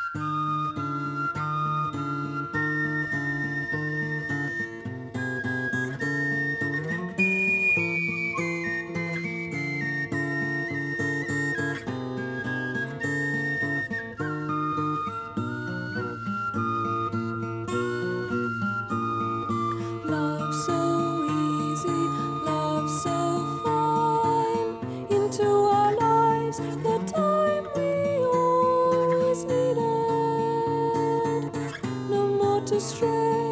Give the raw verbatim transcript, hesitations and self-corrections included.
Love so easy, love so fine, into our lives the time we always needed. No more to stray.